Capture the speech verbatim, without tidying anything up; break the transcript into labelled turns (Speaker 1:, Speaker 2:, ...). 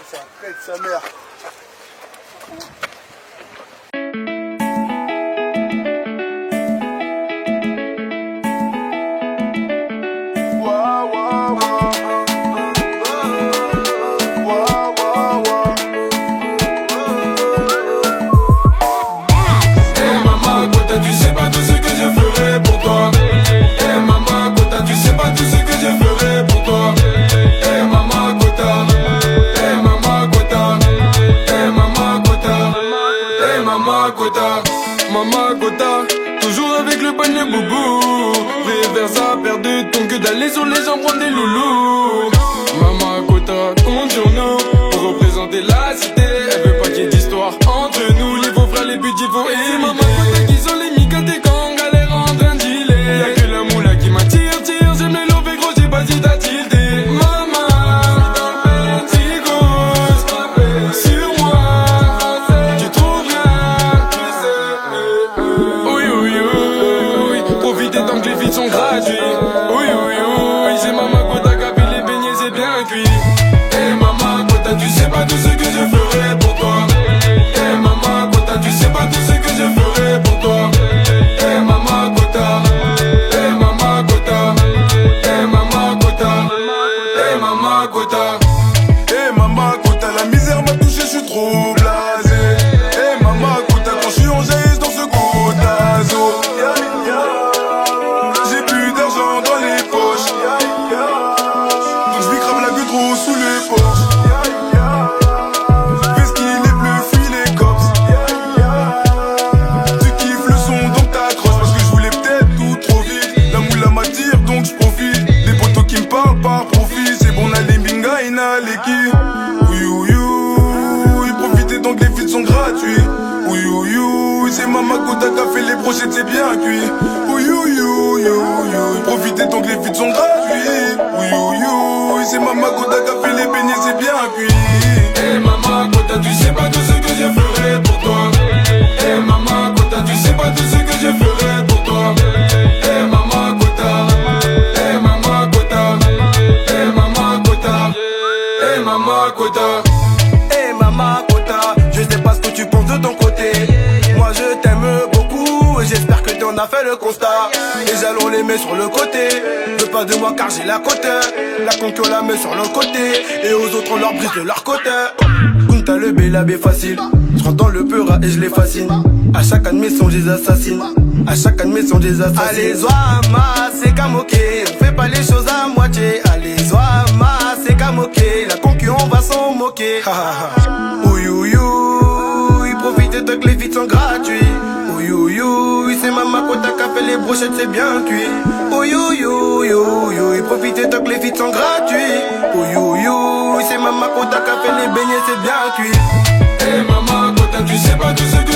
Speaker 1: Ça pète sa mère.
Speaker 2: Maman Gota, toujours avec le bonnet boubou. Reversa, perdu ton que d'aller sur les jambes prendre des loulous. Maman Gota, compte sur nous pour représenter la cité. Elle veut pas qu'il y ait d'histoire entre nous, les beaux frères, les petits faux. Et maman Gota qui sont les micatés quand on galère en train de dealer. Y'a que la moula qui m'attire, tire, j'aime les lovés gros, j'ai pas si t'as tilté. Sont gratuits. Oui, oui, oui, c'est Maman Gota qui a fait les beignets, c'est bien cuit. Eh Maman Gota, tu sais pas tout ce que je ferais pour toi. Eh Maman Gota, tu sais pas tout ce que je ferais pour toi. Eh Maman Gota, eh Maman Gota, eh Maman Gota, eh Maman Gota.
Speaker 3: Eh Maman Gota, la misère m'a touché, je suis trop blasé. Eh Maman Gota, quand je suis en jaillisse dans ce gros tazo. Sous les porches, fais ce qu'il est bleu, fuis les cops. Tu kiffes le son donc t'accroches. Parce que je voulais peut-être tout trop vite. La moula m'attire donc je profite. Des potos qui me parlent par profit. C'est bon, on a les binga, il a les qui. Oui, oui, oui. Profitez donc les feats sont gratuits. Oui, oui, oui. C'est Maman Gota qui a fait les brochettes, c'est bien cuit. Oui, oui, oui, oui. Profitez donc les feats sont gratuits. Oui, oui, oui. C'est Maman Gota qui a fait les beignets, c'est bien cuit.
Speaker 2: Eh Maman Gota, tu sais pas tout ce que je ferais pour toi. Eh Maman Gota, tu sais pas tout ce que je ferais pour toi. Eh Maman Gota, eh Maman Gota, eh Maman Gota, eh Maman Gota.
Speaker 4: Eh Maman Gota, je sais pas ce que tu penses de ton côté. Moi je t'aime beaucoup et j'espère que t'en as fait le constat. Les jalons les met sur le côté. Veux pas de moi car j'ai la côte. La conque la met sur le côté. Et aux autres on leur brise de leur côté. Kunta le B, la B facile. Je rentre dans le peura et je les fascine. À chaque admission je les assassine. À chaque admission je les assassine. Allez Zoama, c'est kamoké. On fait pas les choses à moitié. Allez Zoama, c'est kamoké. La concu on va s'en moquer. Ouïe ouïe ouïe. Profitez de que les feats sont gratuits. Ouïe ouïe ouïe. C'est Maman Gota qui a fait les brochettes, c'est bien cuit. Ouïe ouïe ouïe ouïe. Profitez de que les feats sont gratuits. Ouïe ouïe ouïe. C'est Maman Gota qui a fait les beignets, c'est bien cuit.
Speaker 2: Eh Maman Gota, tu sais pas tout ce